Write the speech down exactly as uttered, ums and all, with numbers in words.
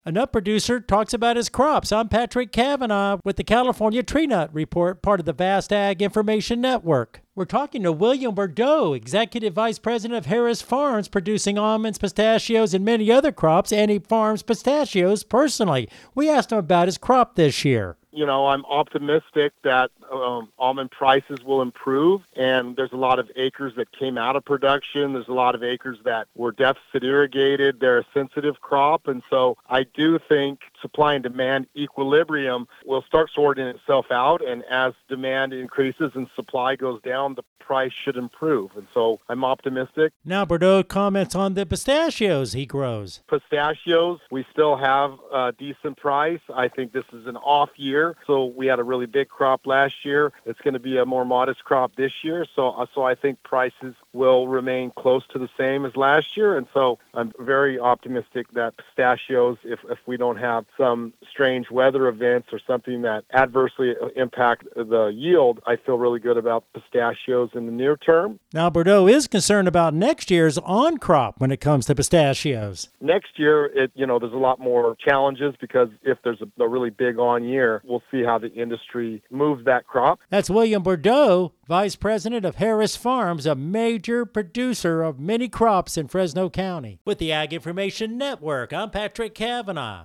A nut producer talks about his crops. I'm Patrick Cavanaugh with the California Tree Nut Report, part of the Vast Ag Information Network. We're talking to William Bordeaux, Executive Vice President of Harris Farms, producing almonds, pistachios, and many other crops, and he farms pistachios personally. We asked him about his crop this year. You know, I'm optimistic that um, almond prices will improve, and there's a lot of acres that came out of production. There's a lot of acres that were deficit irrigated. They're a sensitive crop, and so I do think supply and demand equilibrium will start sorting itself out, and as demand increases and supply goes down, the price should improve, and so I'm optimistic. Now Bordeaux comments on the pistachios he grows. Pistachios, we still have a decent price. I think this is an off year. So we had a really big crop last year. It's going to be a more modest crop this year. So, uh, so I think prices will remain close to the same as last year. And so I'm very optimistic that pistachios, if, if we don't have some strange weather events or something that adversely impact the yield, I feel really good about pistachios in the near term. Now Bordeaux is concerned about next year's on crop when it comes to pistachios. Next year, it you know, there's a lot more challenges because if there's a, a really big on year, we'll see how the industry moves that crop. That's William Bordeaux, Vice President of Harris Farms, a major producer of many crops in Fresno County. With the Ag Information Network, I'm Patrick Cavanaugh.